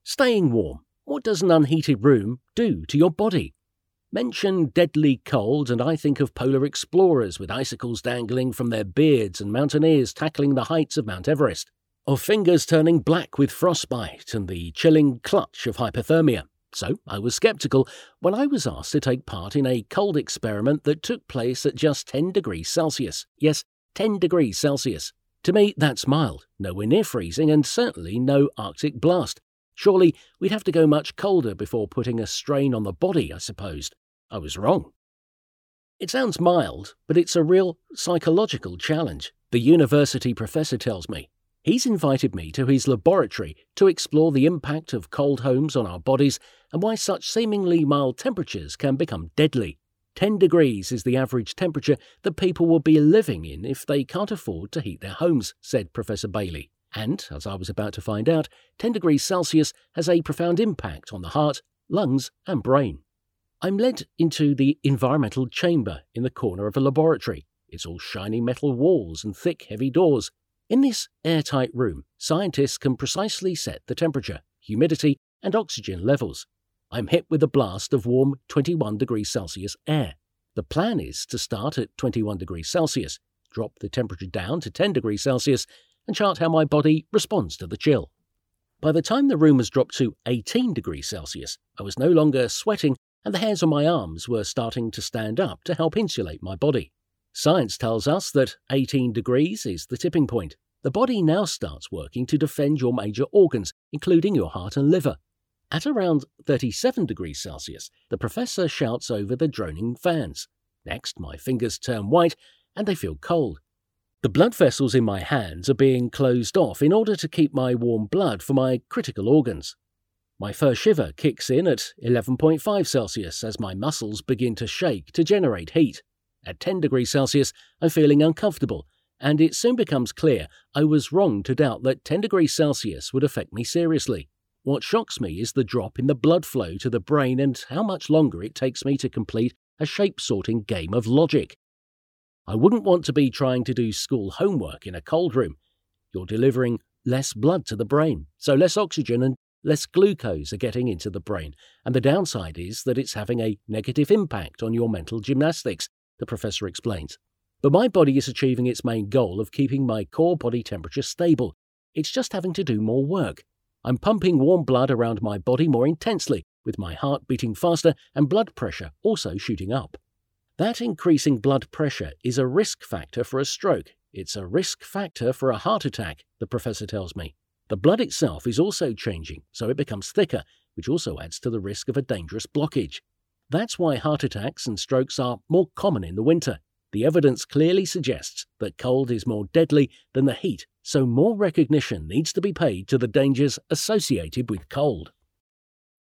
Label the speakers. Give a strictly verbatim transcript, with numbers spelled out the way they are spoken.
Speaker 1: Staying warm. What does an unheated room do to your body? Mention deadly cold and I think of polar explorers with icicles dangling from their beards and mountaineers tackling the heights of Mount Everest, of fingers turning black with frostbite and the chilling clutch of hypothermia. So I was sceptical when I was asked to take part in a cold experiment that took place at just ten degrees Celsius. Yes, ten degrees Celsius. To me, that's mild, nowhere near freezing and certainly no Arctic blast. Surely we'd have to go much colder before putting a strain on the body, I supposed. I was wrong. It sounds mild, but it's a real psychological challenge, the university professor tells me. He's invited me to his laboratory to explore the impact of cold homes on our bodies and why such seemingly mild temperatures can become deadly. ten degrees is the average temperature that people will be living in if they can't afford to heat their homes, said Professor Bailey. And, as I was about to find out, ten degrees Celsius has a profound impact on the heart, lungs and brain. I'm led into the environmental chamber in the corner of a laboratory. It's all shiny metal walls and thick, heavy doors. In this airtight room, scientists can precisely set the temperature, humidity and oxygen levels. I'm hit with a blast of warm twenty-one degrees Celsius air. The plan is to start at twenty-one degrees Celsius, drop the temperature down to ten degrees Celsius and chart how my body responds to the chill. By the time the room was dropped to eighteen degrees Celsius, I was no longer sweating and the hairs on my arms were starting to stand up to help insulate my body. Science tells us that eighteen degrees is the tipping point. The body now starts working to defend your major organs, including your heart and liver. At around thirty-seven degrees Celsius, the professor shouts over the droning fans. Next, my fingers turn white and they feel cold. The blood vessels in my hands are being closed off in order to keep my warm blood for my critical organs. My first shiver kicks in at eleven point five Celsius as my muscles begin to shake to generate heat. At ten degrees Celsius, I'm feeling uncomfortable, and it soon becomes clear I was wrong to doubt that ten degrees Celsius would affect me seriously. What shocks me is the drop in the blood flow to the brain and how much longer it takes me to complete a shape-sorting game of logic. I wouldn't want to be trying to do school homework in a cold room. You're delivering less blood to the brain, so less oxygen and less glucose are getting into the brain, and the downside is that it's having a negative impact on your mental gymnastics, the professor explains. But my body is achieving its main goal of keeping my core body temperature stable. It's just having to do more work. I'm pumping warm blood around my body more intensely, with my heart beating faster and blood pressure also shooting up. That increasing blood pressure is a risk factor for a stroke. It's a risk factor for a heart attack, the professor tells me. The blood itself is also changing, so it becomes thicker, which also adds to the risk of a dangerous blockage. That's why heart attacks and strokes are more common in the winter. The evidence clearly suggests that cold is more deadly than the heat, so more recognition needs to be paid to the dangers associated with cold.